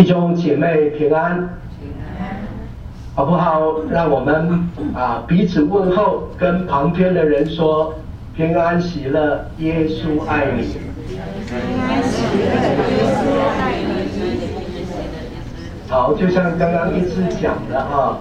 弟兄姐妹平安，好不好？让我们彼此问候，跟旁边的人说平安喜乐，耶稣爱你。平安喜乐，耶稣爱你。好，就像刚刚一直讲的哈，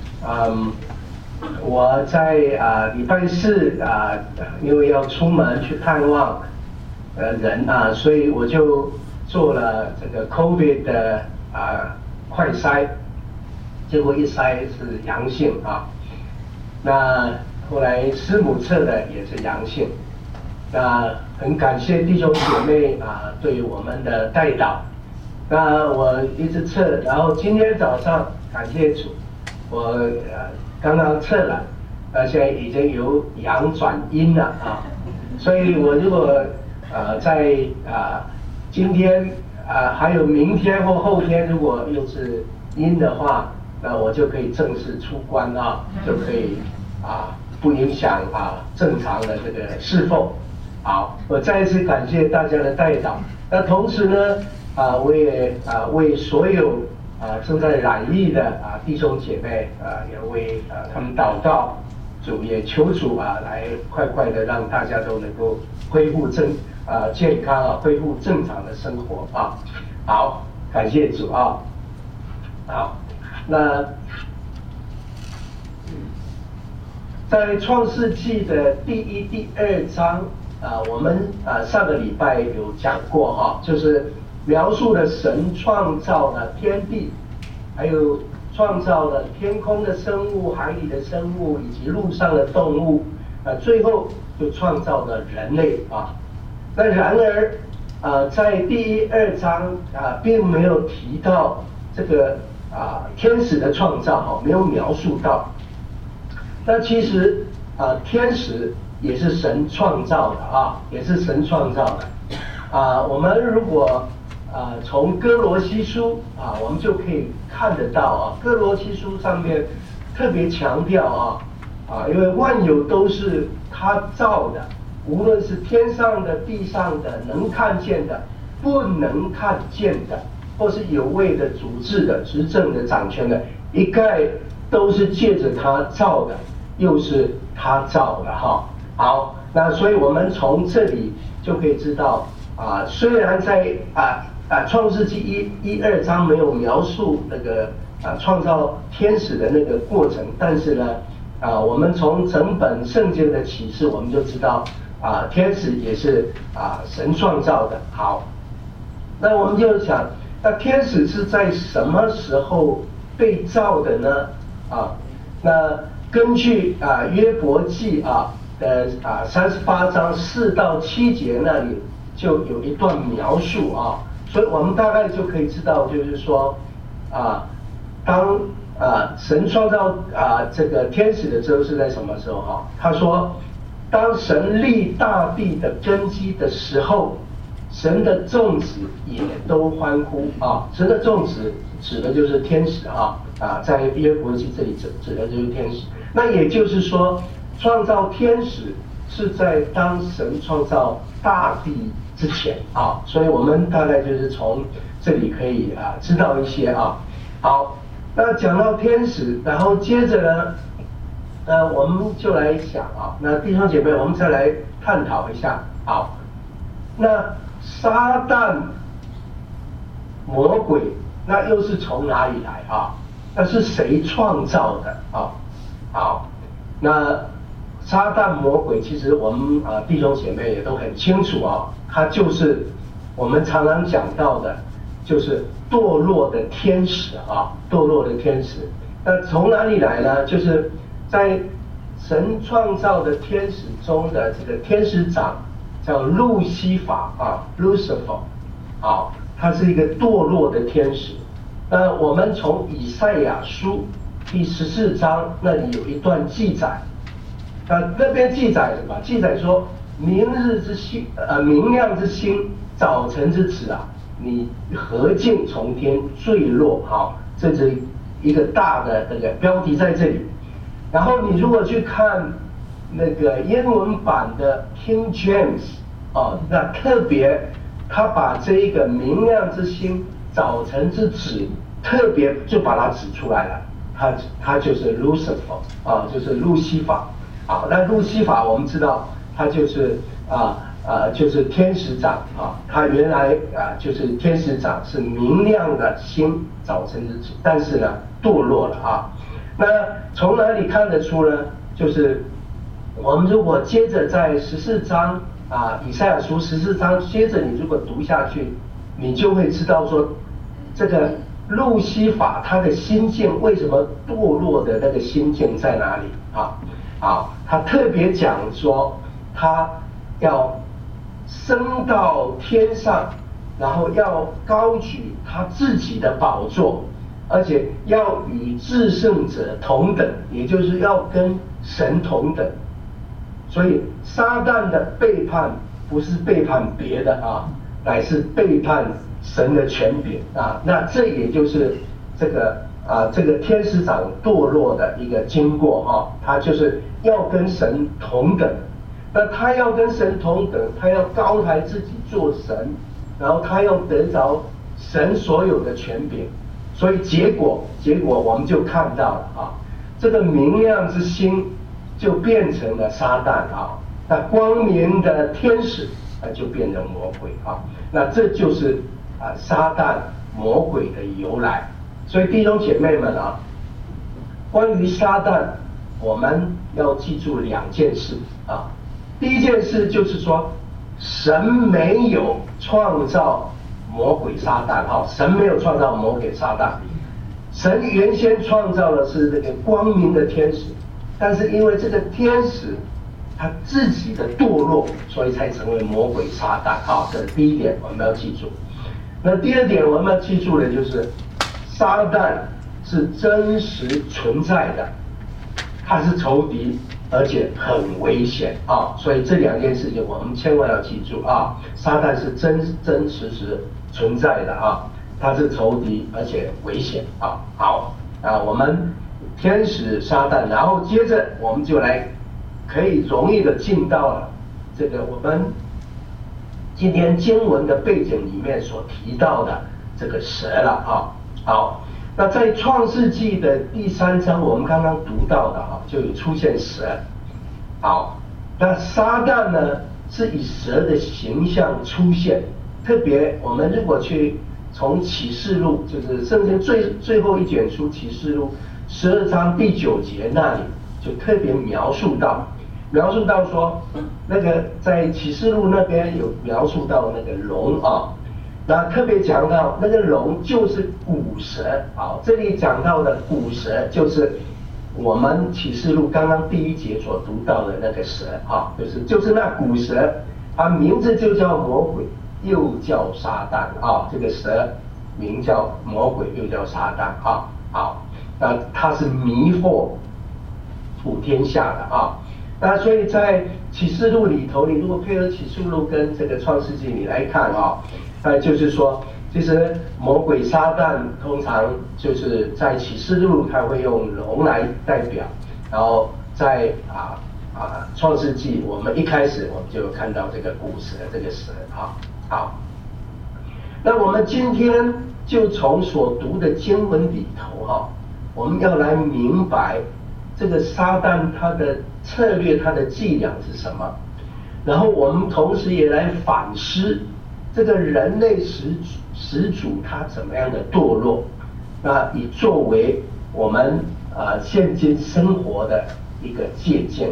我在礼拜四因为要出门去探望人所以我就做了这个 COVID 的快筛，结果一筛是阳性那后来师母测的也是阳性，那很感谢弟兄姐妹对我们的代祷。那我一直测，然后今天早上感谢主，我刚刚测了，现在已经由阳转阴了所以我如果在今天还有明天或后天，如果又是阴的话，那我就可以正式出关就可以不影响正常的这个侍奉。好，我再一次感谢大家的代祷。那同时呢我也为所有正在染疫的弟兄姐妹也为他们祷告，主也求主来快快的让大家都能够恢复健康恢复正常的生活好，感谢主好，那在创世纪的第1、第2章我们上个礼拜有讲过就是描述了神创造了天地，还有创造了天空的生物、海里的生物以及陆上的动物，最后就创造了人类那然而在第1、2章并没有提到这个天使的创造没有描述到。那其实天使也是神创造的也是神创造的我们如果从哥罗西书我们就可以看得到哥罗西书上面特别强调因为万有都是他造的，无论是天上的、地上的，能看见的、不能看见的，或是有位的、主治的、执政的、掌权的，一概都是借着他造的，又是他造的好，那所以我们从这里就可以知道虽然在创世纪1、2章没有描述那个创造天使的那个过程，但是呢我们从整本圣经的启示我们就知道天使也是神创造的。好，那我们就想那天使是在什么时候被造的呢那根据约伯记的38章4到7节那里就有一段描述所以我们大概就可以知道，就是说当神创造这个天使的时候是在什么时候他说当神立大地的根基的时候，神的众子也都欢呼神的众子指的就是天使在约伯记这里指的就是天使。那也就是说创造天使是在当神创造大地之前所以我们大概就是从这里可以知道一些好，那讲到天使，然后接着呢我们就来想那弟兄姐妹我们再来探讨一下好，那撒旦魔鬼那又是从哪里来那是谁创造的好，那撒旦魔鬼其实我们弟兄姐妹也都很清楚他就是我们常常讲到的就是堕落的天使堕落的天使。那从哪里来呢？就是在神创造的天使中的这个天使长叫路西法Lucifer 他是一个堕落的天使。那我们从以赛亚书第14章那里有一段记载，那边记载什么？记载说明日之星明亮之星，早晨之子你何竟从天坠落这是一个大的那个标题在这里。然后你如果去看那个英文版的 King James 那特别他把这一个明亮之星早晨之子特别就把它指出来了，他就是 Lucifer 啊，就是路西法啊。那路西法我们知道，他就是就是天使长啊，他原来就是天使长是明亮的星，早晨之子，但是呢堕落了啊。那从哪里看得出呢？就是我们如果接着在14章以赛亚书14章，接着你如果读下去，你就会知道说，这个路西法他的心境为什么堕落的那个心境在哪里他特别讲说他要升到天上，然后要高举他自己的宝座，而且要与至圣者同等，也就是要跟神同等。所以撒旦的背叛不是背叛别的乃是背叛神的权柄那这也就是这个天使长堕落的一个经过他就是要跟神同等。那他要跟神同等，他要高抬自己做神，然后他要得着神所有的权柄，所以结果我们就看到了这个明亮之星就变成了撒旦那光明的天使就变成魔鬼那这就是撒旦魔鬼的由来。所以弟兄姐妹们关于撒旦我们要记住2件事第一件事就是说，神没有创造魔鬼撒旦神没有创造魔鬼撒旦，神原先创造的是这个光明的天使，但是因为这个天使他自己的堕落，所以才成为魔鬼撒旦这是第一点我们要记住。那第二点我们要记住的就是撒旦是真实存在的，他是仇敌，而且很危险所以这2件事情我们千万要记住撒旦是真实存在的他是仇敌，而且危险好我们天使撒旦，然后接着我们就来可以容易的进到了这个我们今天经文的背景里面所提到的这个蛇了好，那在创世纪的第3章我们刚刚读到的就有出现蛇好，那撒旦呢是以蛇的形象出现，特别我们如果去从启示录，就是圣经最后一卷书启示录12章第9节那里就特别描述到说，那个在启示录那边有描述到那个龙那特别讲到那个龙就是古蛇这里讲到的古蛇就是我们启示录刚刚第1节所读到的那个蛇就是那古蛇，它名字就叫魔鬼，又叫撒旦这个蛇名叫魔鬼，又叫撒旦好，那它是迷惑普天下的那所以在启示录里头，你如果配合启示录跟这个创世纪你来看那就是说其实魔鬼撒旦通常就是在启示录他会用龙来代表，然后在创世纪我们一开始我们就看到这个古蛇，这个蛇好，那我们今天就从所读的经文里头我们要来明白这个撒旦他的策略，他的伎俩是什么，然后我们同时也来反思这个人类始祖他怎么样的堕落，那以作为我们现今生活的一个借鉴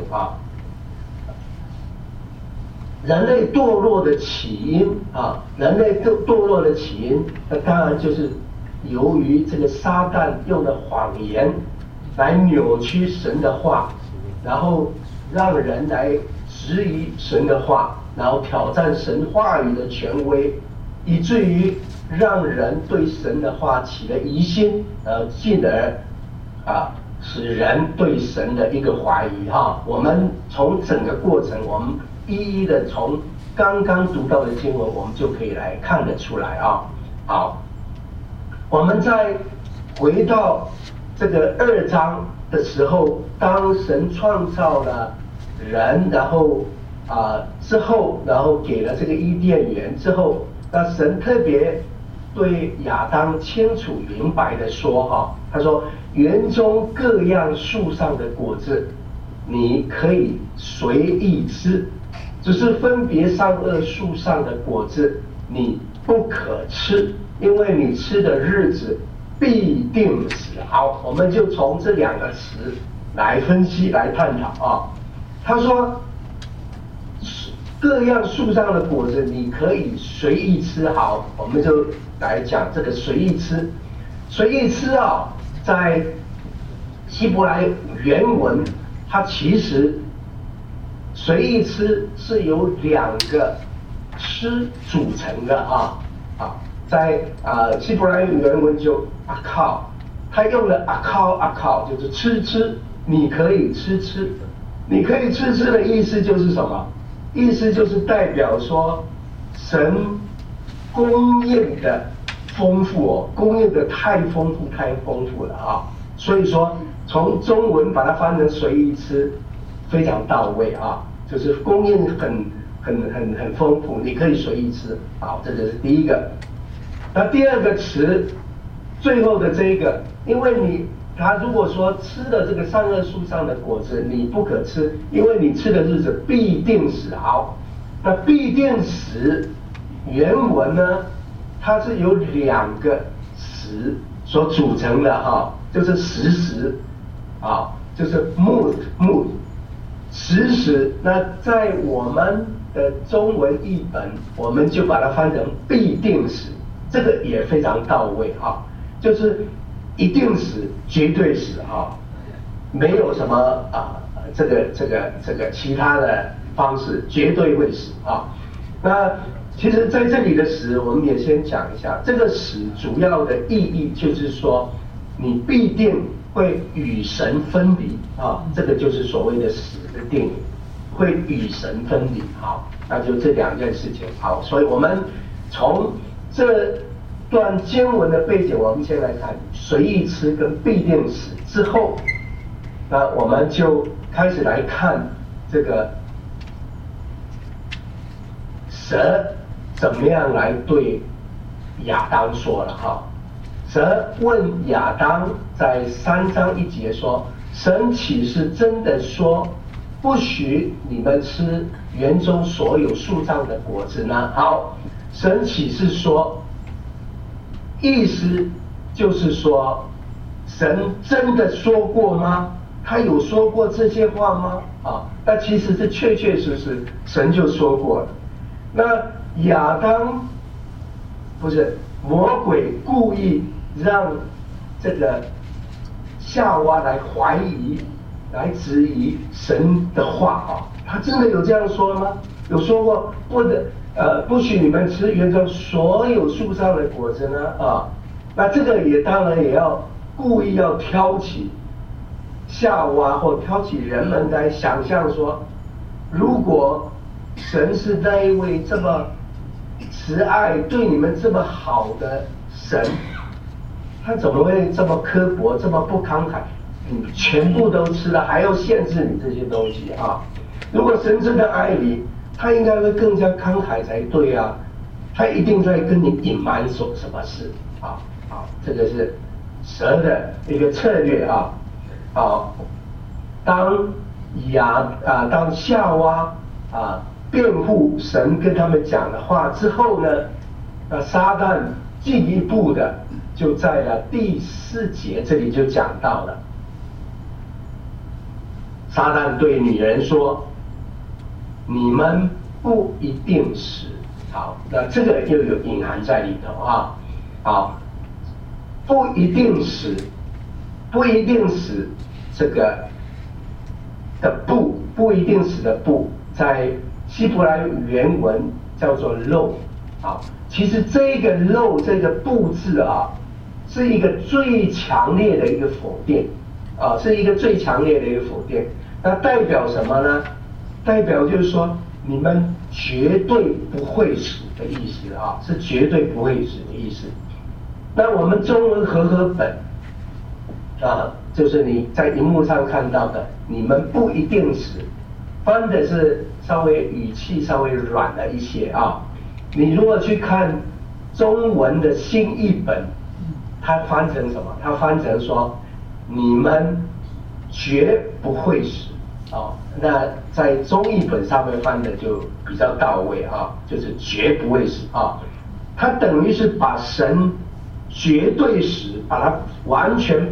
人类堕落的起因人类堕落的起因，那当然就是由于这个撒旦用的谎言来扭曲神的话，然后让人来质疑神的话，然后挑战神话语的权威，以至于让人对神的话起了疑心，进而使人对神的一个怀疑我们从整个过程，我们一一的从刚刚读到的经文，我们就可以来看得出来好，我们再回到这个2章的时候，当神创造了人，然后之后，然后给了这个伊甸园之后，那神特别对亚当清楚明白的说哈，他说园中各样树上的果子，你可以随意吃，只是分别善恶树上的果子你不可吃，因为你吃的日子必定死。好，我们就从这两个词来分析来探讨啊。他说各样树上的果子你可以随意吃。好，我们就来讲这个随意吃。随意吃啊，在希伯来原文，它其实随意吃是由两个吃组成的啊。在希伯来原文就阿靠，他用了阿靠就是吃，你可以吃，你可以吃的意思就是什么？意思就是代表说神供应的丰富哦，供应的太丰富了啊！所以说从中文把它翻成随意吃，非常到位啊，就是供应很丰富，你可以随意吃。好，这就是第一个。那第二个词，最后的这一个，因为他如果说吃了这个善恶树上的果子，你不可吃，因为你吃的日子必定死。好，那必定死原文呢，它是由两个词所组成的哈，就是时啊，就是 mood， 时。那在我们的中文译本，我们就把它翻成必定死，这个也非常到位啊，就是一定死，绝对死啊，没有什么这个其他的方式，绝对会死啊。那其实在这里的死，我们也先讲一下，这个死主要的意义就是说，你必定会与神分离啊，这个就是所谓的死的定义，会与神分离。好，那就这两件事情。好，所以我们从这段经文的背景，我们先来看随意吃跟必定死之后，那我们就开始来看这个蛇怎么样来对亚当说了哈。蛇问亚当，在3章1节说：神岂是真的说，不许你们吃园中所有树上的果子呢？好，神岂是说，意思就是说，神真的说过吗？他有说过这些话吗？那其实是确实神就说过了。那亚当不是魔鬼故意让这个夏娃来怀疑、来质疑神的话他真的有这样说吗？有说过不许你们吃园中所有树上的果子呢？那这个也当然也要故意要挑起夏娃或挑起人们来想象说，如果神是那一位这么慈爱、对你们这么好的神，他怎么会这么刻薄、这么不慷慨？你全部都吃了，还要限制你这些东西啊？如果神真的爱你，他应该会更加慷慨才对啊！他一定在跟你隐瞒什么事啊？好，这个是蛇的一个策略啊！好，当夏娃辩护神跟他们讲的话之后呢，那撒旦进一步的就在了第4节这里就讲到了，撒旦对女人说：“你们不一定死。”好，那这个又有隐含在里头啊。好，不一定死，这个的不一定死的不，在希伯来原文叫做漏。好，其实这个漏这个不字是一个最强烈的一个否定是一个最强烈的一个否定。那代表什么呢？代表就是说你们绝对不会死的意思是绝对不会死的意思。那我们中文和本就是你在荧幕上看到的，你们不一定死，翻的是稍微语气稍微软了一些你如果去看中文的新译本，它翻成什么？它翻成说你们绝不会死啊。那在中译本上面翻的就比较到位啊，就是绝不会死啊。它等于是把神绝对死，把它完全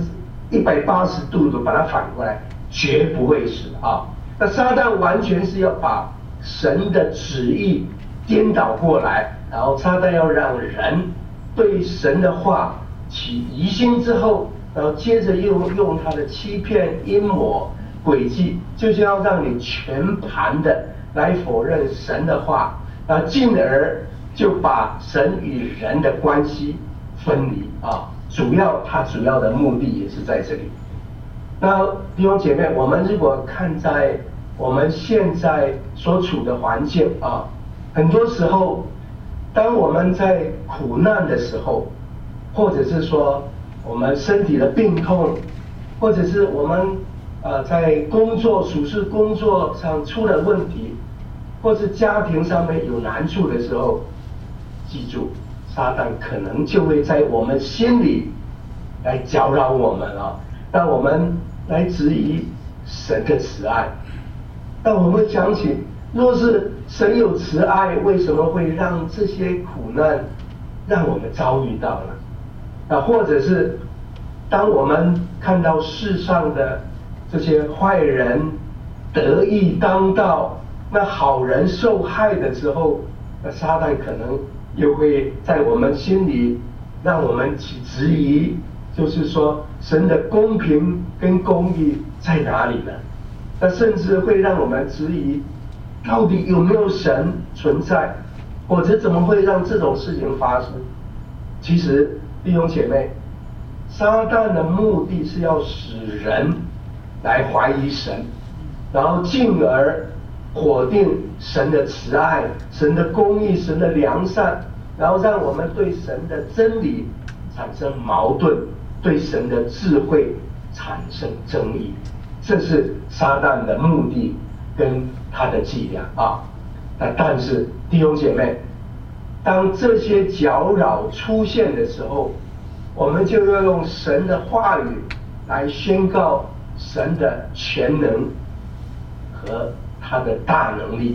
180度的把它反过来，绝不会死啊。那撒旦完全是要把神的旨意颠倒过来，然后撒旦要让人对神的话起疑心之后，然后接着又用他的欺骗、阴谋、诡计，就是要让你全盘的来否认神的话，进而就把神与人的关系分离啊。他主要的目的也是在这里。那弟兄姐妹，我们如果看在我们现在所处的环境啊，很多时候，当我们在苦难的时候，或者是说我们身体的病痛，或者是我们在属事工作上出了问题，或是家庭上面有难处的时候，记住，撒旦可能就会在我们心里来搅扰我们啊，让我们来质疑神的慈爱。但我们想起，若是神有慈爱，为什么会让这些苦难让我们遭遇到呢？或者是当我们看到世上的这些坏人得意当道，那好人受害的时候，那撒旦可能又会在我们心里让我们起质疑，就是说神的公平跟公义在哪里呢？那甚至会让我们质疑，到底有没有神存在，或者怎么会让这种事情发生？其实弟兄姐妹，撒旦的目的是要使人来怀疑神，然后进而否定神的慈爱、神的公义、神的良善，然后让我们对神的真理产生矛盾，对神的智慧产生争议。这是撒旦的目的跟他的伎俩啊。但是弟兄姐妹，当这些搅扰出现的时候，我们就要用神的话语来宣告神的全能和他的大能力。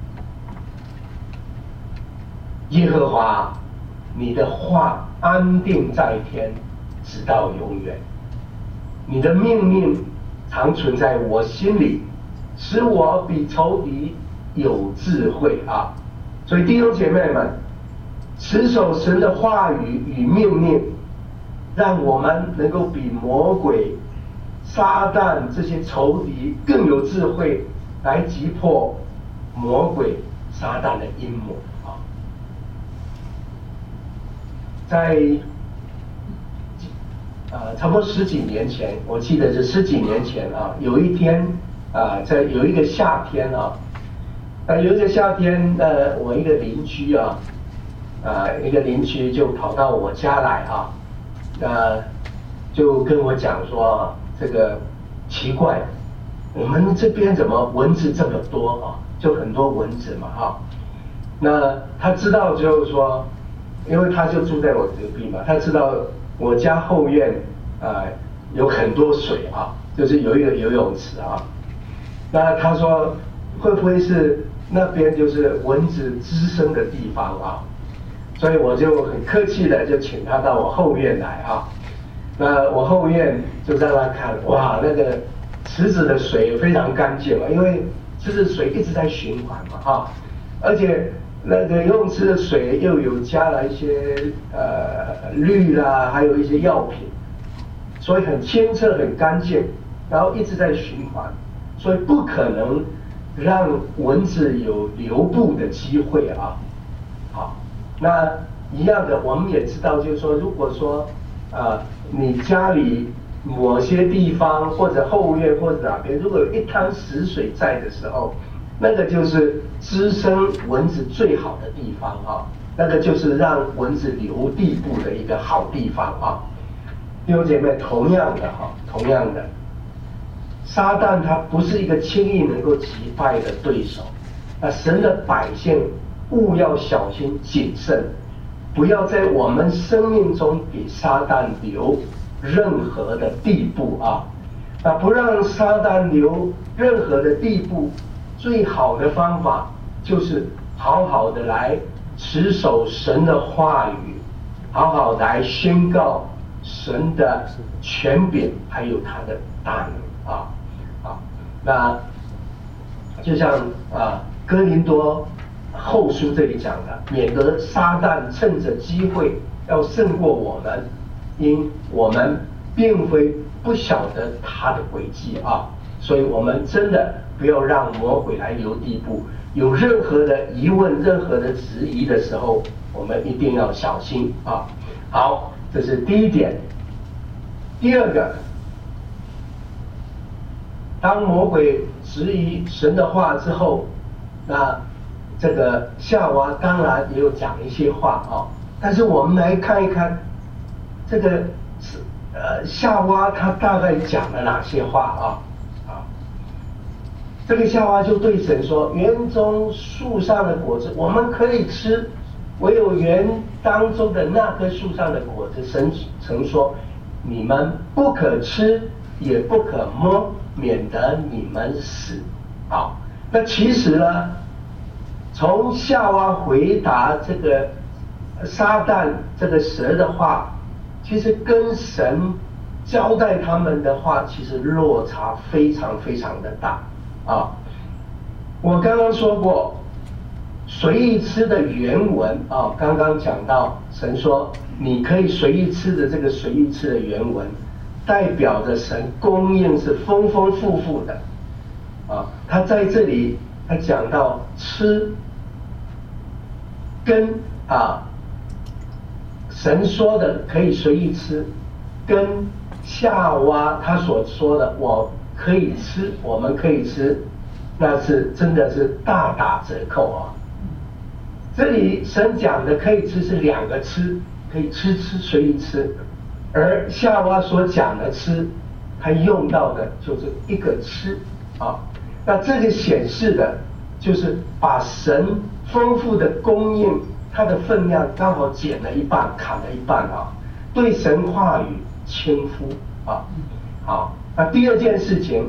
耶和华，你的话安定在天，直到永远。你的命令常存在我心里，使我比仇敌有智慧啊！所以弟兄姐妹们，持守神的话语与命令，让我们能够比魔鬼、撒旦这些仇敌更有智慧，来击破魔鬼、撒旦的阴谋啊！在差不多10几年前，我记得是10几年前啊，有一天有一个夏天啊，有一个夏天，我一个邻居就跑到我家来啊，就跟我讲说，这个奇怪，我们这边怎么蚊子这么多啊？就很多蚊子嘛哈。那他知道就是说，因为他就住在我隔壁嘛，他知道我家后院有很多水啊，就是有一个游泳池啊。那他说会不会是那边就是蚊子滋生的地方啊？所以我就很客气的就请他到我后院来啊。那我后院就让他看，哇，那个池子的水非常干净啊，因为池子水一直在循环嘛哈，而且那个游泳池的水又有加了一些氯啦，还有一些药品，所以很清澈很干净，然后一直在循环，所以不可能让蚊子有留步的机会啊。好，那一样的，我们也知道，就是说，如果说你家里某些地方或者后院或者哪边，如果有一滩死水在的时候，那个就是滋生蚊子最好的地方啊，那个就是让蚊子留地步的一个好地方啊。弟兄姐妹，同样的，撒旦他不是一个轻易能够击败的对手，神的百姓务要小心谨慎， 不要在我们生命中给撒旦留任何的地步啊！那不让撒旦留任何的地步，最好的方法就是好好的来持守神的话语，好好来宣告神的权柄，还有他的大能啊！那就像哥林多后书这里讲的，免得撒旦趁着机会要胜过我们，因我们并非不晓得他的诡计啊，所以我们真的不要让魔鬼来留地步。有任何的疑问、任何的质疑的时候，我们一定要小心啊。好，这是第一点。第二个，当魔鬼质疑神的话之后，那这个夏娃当然也有讲一些话啊，但是我们来看一看这个夏娃她大概讲了哪些话啊？这个夏娃就对神说：“园中树上的果子我们可以吃，唯有园当中的那棵树上的果子，神曾说，你们不可吃，也不可摸，免得你们死。”好，那其实呢，从夏娃回答这个撒旦这个蛇的话，其实跟神交代他们的话，其实落差非常非常的大啊。我刚刚说过，随意吃的原文啊，刚刚讲到神说你可以随意吃的这个随意吃的原文，代表着神供应是丰丰富富的啊。他在这里他讲到吃跟神说的可以随意吃，跟夏娃他所说的我可以吃，我们可以吃，那是真的是大打折扣啊。这里神讲的可以吃是两个吃，可以吃随意吃，而夏娃所讲的吃，他用到的就是一个吃啊。那这个显示的就是把神丰富的供应，它的分量刚好减了一半，砍了一半啊，对神话语轻忽啊。好，那第二件事情，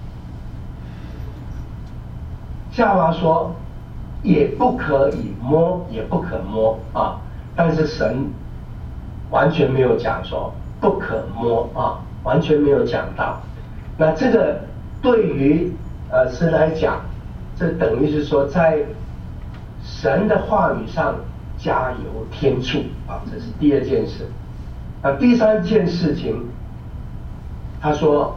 夏娃说也不可以摸，也不可摸啊，但是神完全没有讲说不可摸啊，完全没有讲到。那这个对于神来讲，这等于是说在神的话语上加油添醋啊，这是第二件事。第三件事情，他说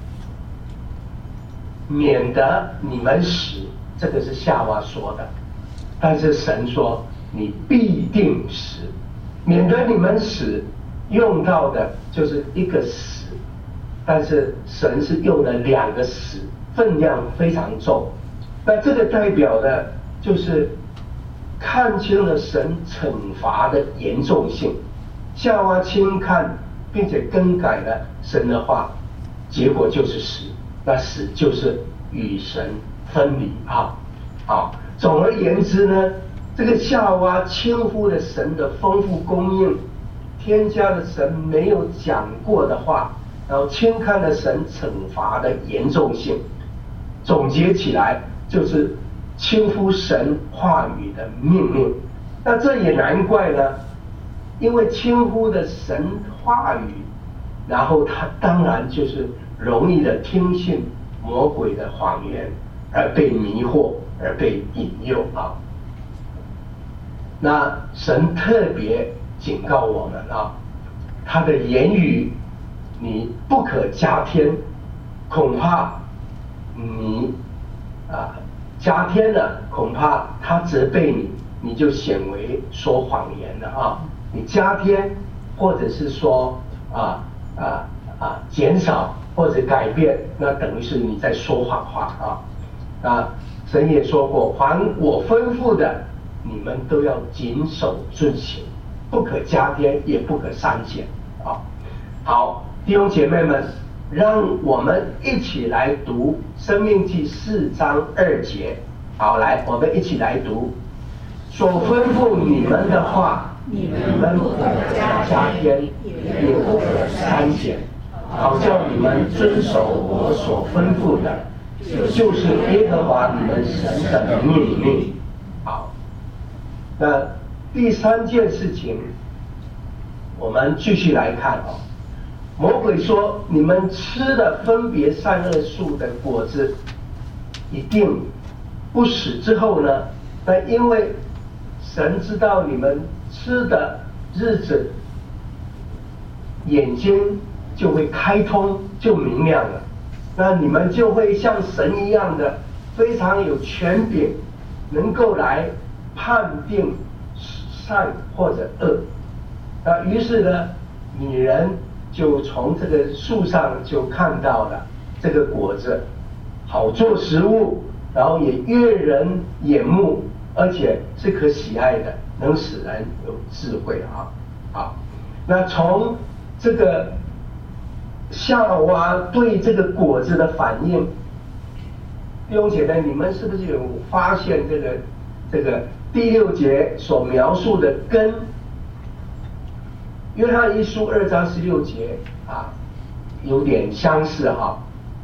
免得你们死，这个是夏娃说的，但是神说你必定死，免得你们死，用到的就是一个死，但是神是用了两个死，分量非常重。那这个代表的就是看清了神惩罚的严重性。夏娃轻看并且更改了神的话，结果就是死，那死就是与神分离啊。好，总而言之呢，这个夏娃轻忽了神的丰富供应，添加了神没有讲过的话，然后轻看了神惩罚的严重性。总结起来就是轻忽神话语的命令。那这也难怪呢，因为轻忽的神话语，然后他当然就是容易的听信魔鬼的谎言，而被迷惑，而被引诱啊。那神特别警告我们啊，他的言语你不可加添，恐怕你加添了，恐怕他责备你，你就显为说谎言了啊。你加添或者是说减少或者改变，那等于是你在说谎话啊。神也说过，凡我吩咐的，你们都要谨守遵行，不可加添，也不可删减啊。好，弟兄姐妹们，让我们一起来读《申命记》4章2节。好，来，我们一起来读。所吩咐你们的话， 你们不可加添，也不可删减，好叫你们遵守我所吩咐的，就是耶和华你们神的命令。好，那第三件事情，我们继续来看哦。魔鬼说：“你们吃的分别善恶树的果子，一定不死之后呢？那因为神知道你们吃的日子，眼睛就会开通，就明亮了。那你们就会像神一样的，非常有权柄，能够来判定善或者恶。那于是呢，女人就从这个树上就看到了这个果子，好做食物，然后也悦人眼目，而且是可喜爱的，能使人有智慧啊。好，那从这个夏娃对这个果子的反应，弟兄姐妹，你们是不是有发现这个第6节所描述的跟约翰一书2章16节啊有点相似哈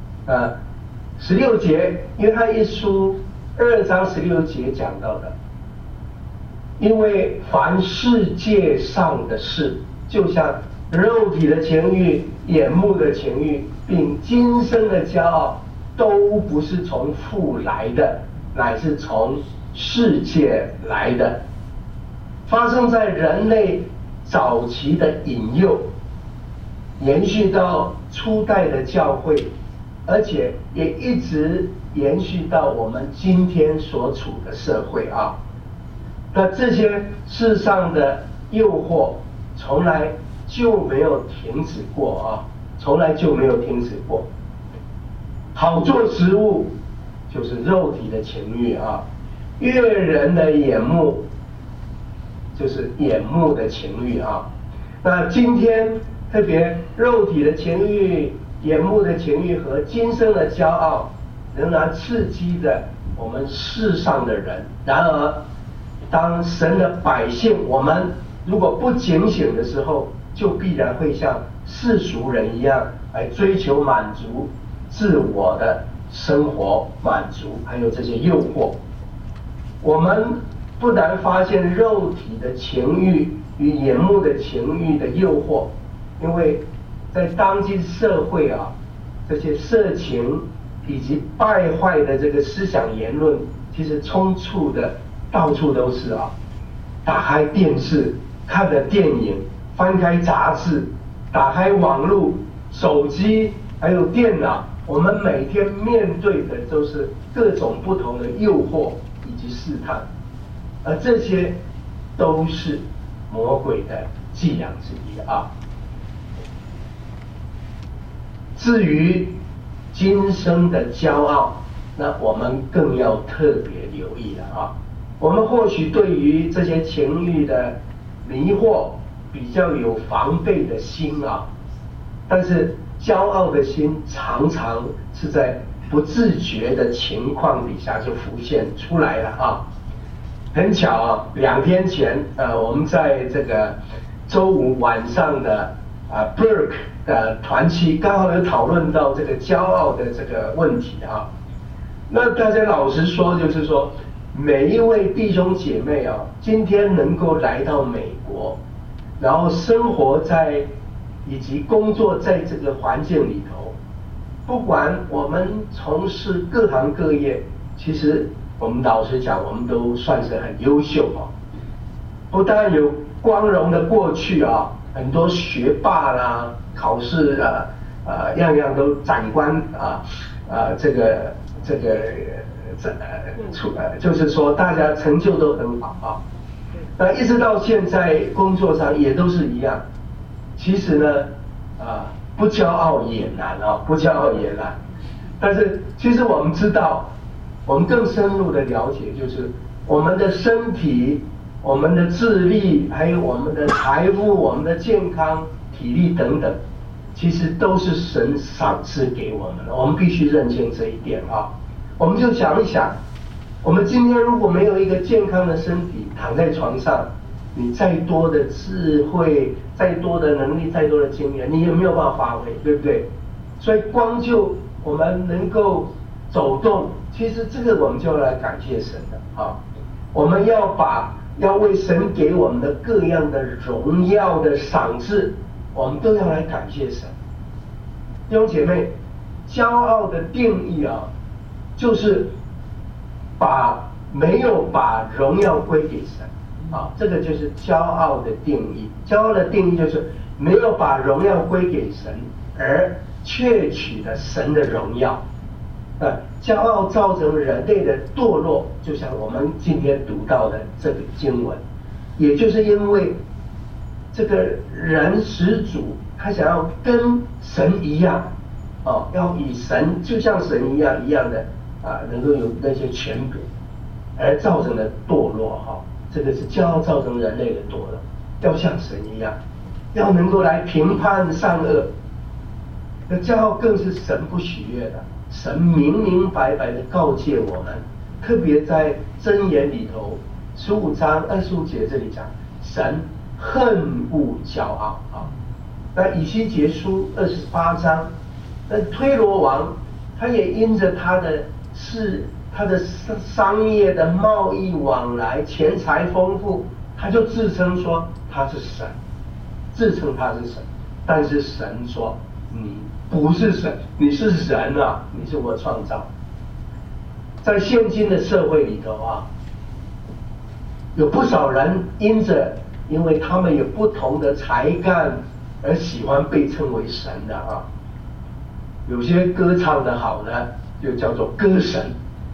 ？16节约翰一书2章16节讲到的，因为凡世界上的事，就像肉体的情欲、眼目的情欲，并今生的骄傲，都不是从父来的，乃是从世界来的，发生在人类早期的引诱，延续到初代的教会，而且也一直延续到我们今天所处的社会啊。那这些世上的诱惑从来就没有停止过啊，从来就没有停止过。好做食物就是肉体的情欲啊，悦人的眼目就是眼目的情欲啊。那今天特别肉体的情欲、眼目的情欲和今生的骄傲，仍然刺激着我们世上的人。然而，当神的百姓，我们如果不警醒的时候，就必然会像世俗人一样来追求满足自我的生活满足，还有这些诱惑。我们不难发现肉体的情欲与眼目的情欲的诱惑，因为在当今社会啊，这些色情以及败坏的这个思想言论，其实充斥的到处都是啊。打开电视，看的电影，翻开杂志，打开网络、手机，还有电脑，我们每天面对的都是各种不同的诱惑以及试探，而这些都是魔鬼的伎俩之一啊。至于今生的骄傲，那我们更要特别留意了啊。我们或许对于这些情欲的迷惑比较有防备的心啊，但是骄傲的心常常是在不自觉的情况底下就浮现出来了啊。很巧啊，2天前我们在这个周五晚上的Burke 的团契刚好有讨论到这个骄傲的这个问题啊。那大家老实说，就是说每一位弟兄姐妹啊，今天能够来到美国，然后生活在以及工作在这个环境里头，不管我们从事各行各业，其实我们老实讲，我们都算是很优秀啊。不但有光荣的过去啊，很多学霸啦，考试样样都长官就是说大家成就都很好啊。那一直到现在工作上也都是一样。其实呢，不骄傲也难啊，不骄傲也难。但是其实我们知道，我们更深入的了解，就是我们的身体、我们的智力，还有我们的财富、我们的健康、体力等等，其实都是神赏赐给我们的。我们必须认清这一点啊。我们就想一想，我们今天如果没有一个健康的身体，躺在床上， 你再多的智慧、再多的能力、再多的经验，你也没有办法发挥，对不对？所以光就我们能够走动，其实这个我们就要来感谢神的啊！我们要为神给我们的各样的荣耀的赏赐，我们都要来感谢神。弟兄姐妹，骄傲的定义啊，就是没有把荣耀归给神啊，这个就是骄傲的定义。骄傲的定义就是没有把荣耀归给神，而窃取了神的荣耀。骄傲造成人类的堕落，就像我们今天读到的这个经文，也就是因为这个人始祖他想要跟神一样，要以神就像神一样的能够有那些权柄，而造成的堕落这个是骄傲造成人类的堕落，要像神一样，要能够来评判善恶。那骄傲更是神不喜悦的。神明明白白的告诫我们，特别在箴言里头15章25节这里讲，神恨恶骄傲那以西结书28章，那推罗王他也因着他的商业的贸易往来，钱财丰富，他就自称说他是神，但是神说你不是神，你是人啊，你是我创造。在现今的社会里头有不少人因为他们有不同的才干而喜欢被称为神的有些歌唱的好的就叫做歌神，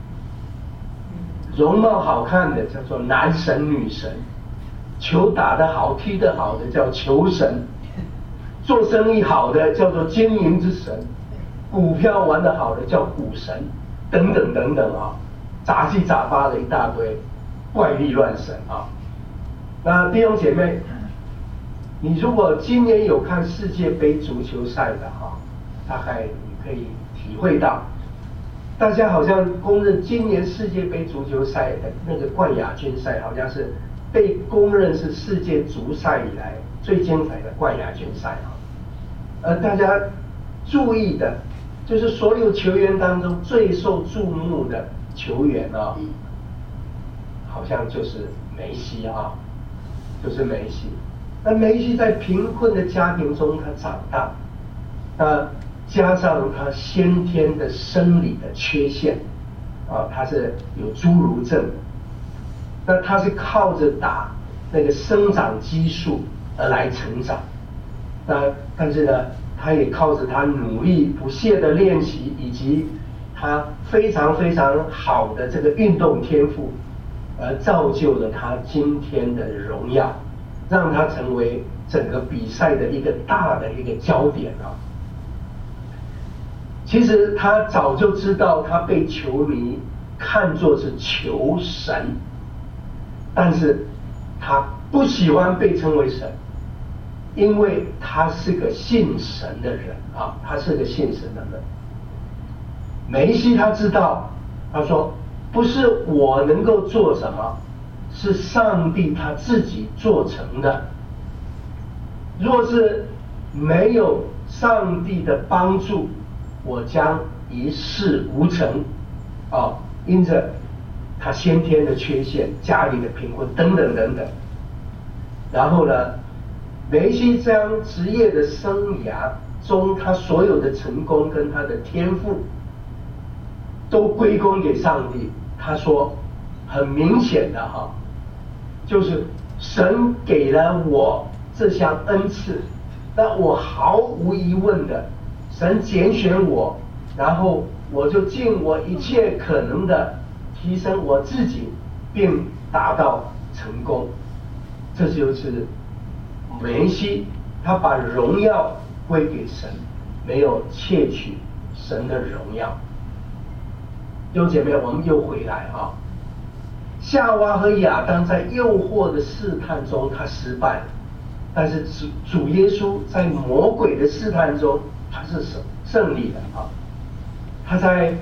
容貌好看的叫做男神女神，球打得好踢得好的叫球神，做生意好的叫做经营之神，股票玩得好的叫股神，等等等等杂七杂八的一大堆怪力乱神那弟兄姐妹，你如果今年有看世界杯足球赛的大概你可以体会到，大家好像公认今年世界杯足球赛的那个冠亚军赛，好像是被公认是世界足赛以来最精彩的冠亚军赛大家注意的就是所有球员当中最受注目的球员好像就是梅西就是梅西。那梅西在贫困的家庭中他长大，加上他先天的生理的缺陷他是有侏儒症，那他是靠着打那个生长激素而来成长。但是呢，他也靠着他努力不懈的练习，以及他非常非常好的这个运动天赋，而造就了他今天的荣耀，让他成为整个比赛的一个大的一个焦点其实他早就知道他被球迷看作是球神，但是他不喜欢被称为神，因为他是个信神的人他是个信神的人。梅西他知道，他说不是我能够做什么，是上帝他自己做成的。若是没有上帝的帮助，我将一事无成因着他先天的缺陷、家里的贫困等等等等。然后呢，梅西将职业的生涯中他所有的成功跟他的天赋都归功给上帝。他说很明显的就是神给了我这项恩赐，那我毫无疑问的神拣选我，然后我就尽我一切可能的提升我自己，并达到成功。这就是梅西，他把荣耀归给神，没有窃取神的荣耀。弟兄姐妹，我们又回来夏娃和亚当在诱惑的试探中他失败了，但是主耶稣在魔鬼的试探中他是胜利的他在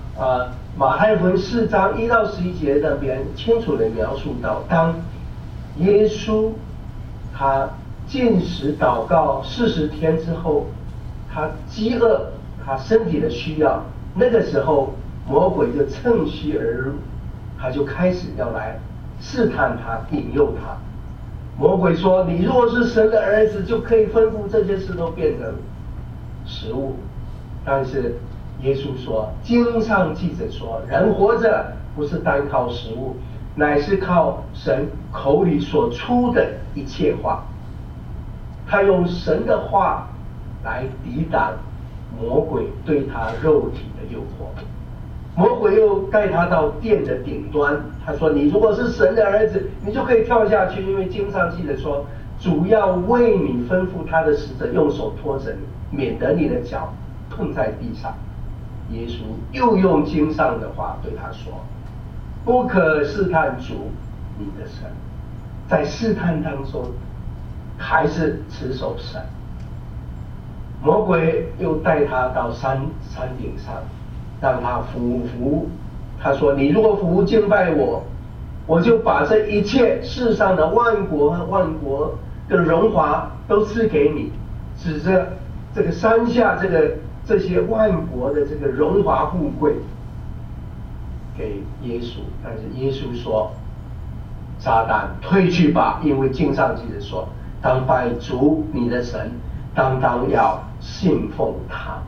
马太福音4章1到11节那边清楚地描述到，当耶稣他禁食祷告40天之后，他饥饿，他身体的需要，那个时候魔鬼就趁虚而入，他就开始要来试探他，引诱他。魔鬼说：“你若是神的儿子，就可以吩咐这些事都变成食物。”但是耶稣说：“经上记着说，人活着不是单靠食物，乃是靠神口里所出的一切话。”他用神的话来抵挡魔鬼对他肉体的诱惑。魔鬼又带他到殿的顶端，他说：“你如果是神的儿子，你就可以跳下去，因为经上记着说，主要为你吩咐他的使者用手托着你，免得你的脚碰在地上。”耶稣又用经上的话对他说：“不可试探主你的神。”在试探当中，还是持守神。魔鬼又带他到山顶上，让他俯伏。他说：“你如果俯伏敬拜我，我就把这一切世上的万国和万国的荣华都赐给你。”指着这个山下这些万国的这个荣华富贵给耶稣。但是耶稣说：“撒旦，退去吧，因为经上记着说，当拜主你的神，当要信奉他。”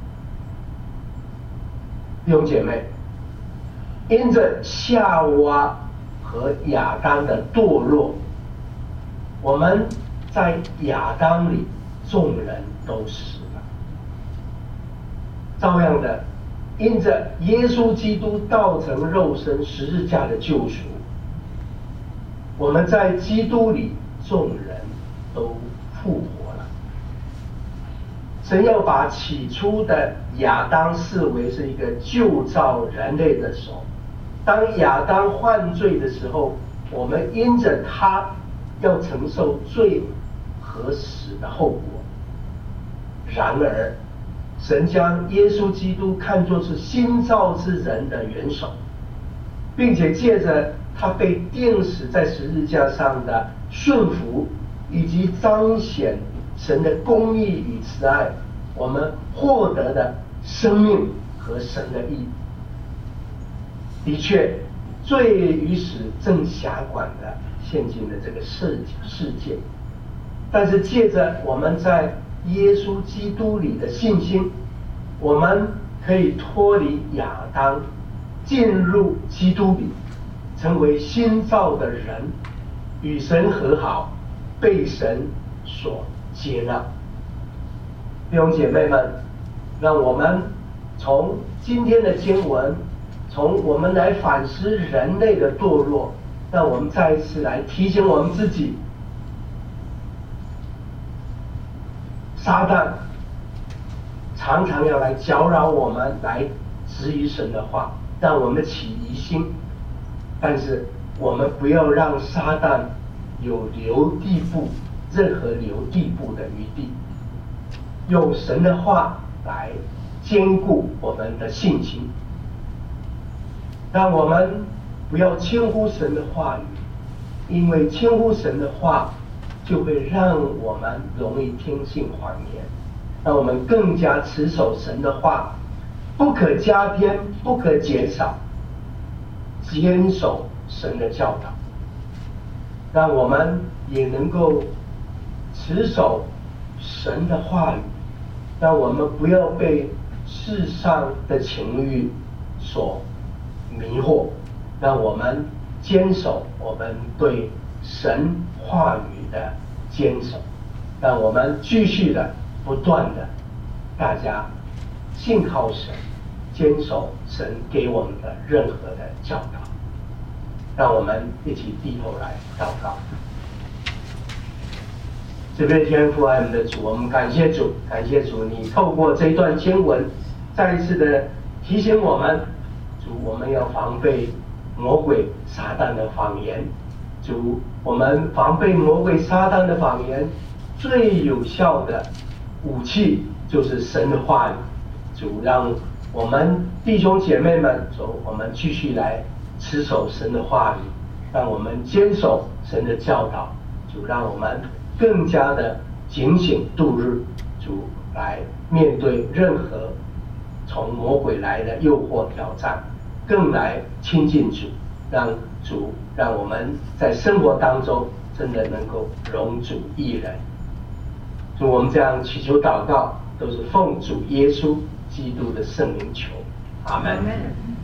弟兄姐妹，因着夏娃和亚当的堕落，我们在亚当里众人都死了。照样的，因着耶稣基督道成肉身十字架的救赎，我们在基督里众人都复活了。神要把起初的亚当视为是一个救造人类的手。当亚当犯罪的时候，我们因着他要承受罪和死的后果。然而神将耶稣基督看作是新造之人的元首，并且借着他被钉死在十字架上的顺服，以及彰显神的公义与慈爱，我们获得的生命和神的义。的确，罪与死正辖管的现今的这个世界，但是借着我们在耶稣基督里的信心，我们可以脱离亚当，进入基督里，成为新造的人，与神和好，被神所接纳。弟兄姐妹们，让我们从今天的经文，从我们来反思人类的堕落，让我们再一次来提醒我们自己，撒旦常常要来搅扰我们，来质疑神的话，让我们起疑心。但是我们不要让撒旦有任何留地步的余地，用神的话来坚固我们的信心。让我们不要轻忽神的话语，因为轻忽神的话就会让我们容易听信谎言。让我们更加持守神的话，不可加添，不可减少，坚守神的教导。让我们也能够持守神的话语，让我们不要被世上的情欲所迷惑，让我们坚守我们对神话语的坚守，让我们继续的不断的大家信靠神，坚守神给我们的任何的教导。让我们一起低头来祷告。这边天父爱我们的主，我们感谢主，感谢主，你透过这一段经文再一次的提醒我们，主，我们要防备魔鬼撒旦的谎言。主，我们防备魔鬼撒旦的谎言最有效的武器就是神的话语。主，让我们弟兄姐妹们，我们继续来持守神的话语，让我们坚守神的教导，主让我们更加的警醒度日，主来面对任何从魔鬼来的诱惑挑战，更来亲近主，让我们在生活当中真的能够荣主益人。主，我们这样祈求祷告，都是奉主耶稣基督的圣名求，阿门。